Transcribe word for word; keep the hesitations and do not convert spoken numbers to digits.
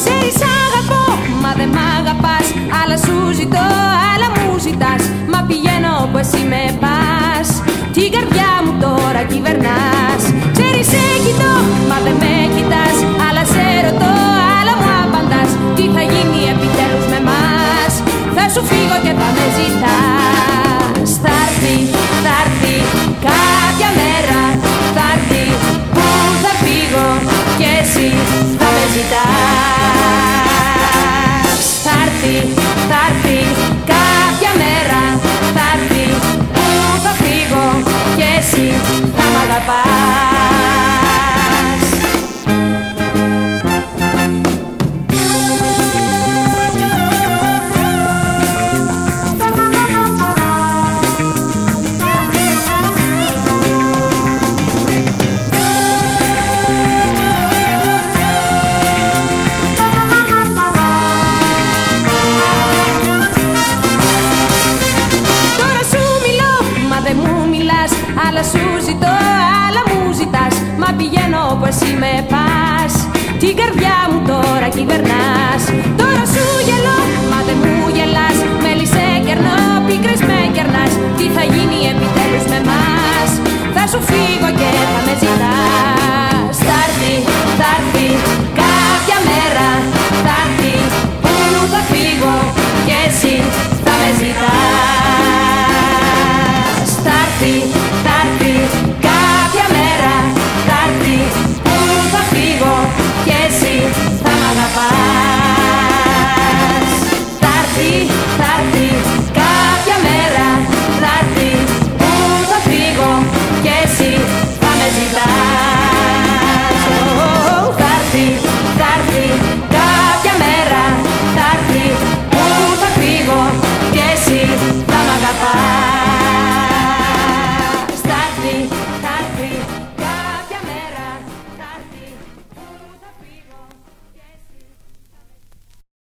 Ξέρεις αγαπώ, μα δεν μ' αγαπάς. Άλλα σου ζητώ, άλλα μου ζητάς. Μα πηγαίνω όπου εσύ με πας. Την καρδιά μου τώρα κυβερνάς. Ξέρεις σε κοιτώ, μα δεν με κοιτάς. Άλλα σε ρωτώ, άλλα μου απαντάς. Τι θα γίνει επιτέλους με μας. Θα σου φύγω και θα με ζητάς. Θa'ρθεί, θa'ρθεί κάποια μέρα. Θa'ρθεί που θα φύγω και εσύ θα με ζητάς. Θa'ρθεί, θa'ρθεί κάποια μέρα. Θa'ρθεί που θα φύγω και εσύ θα μ' αγαπάς.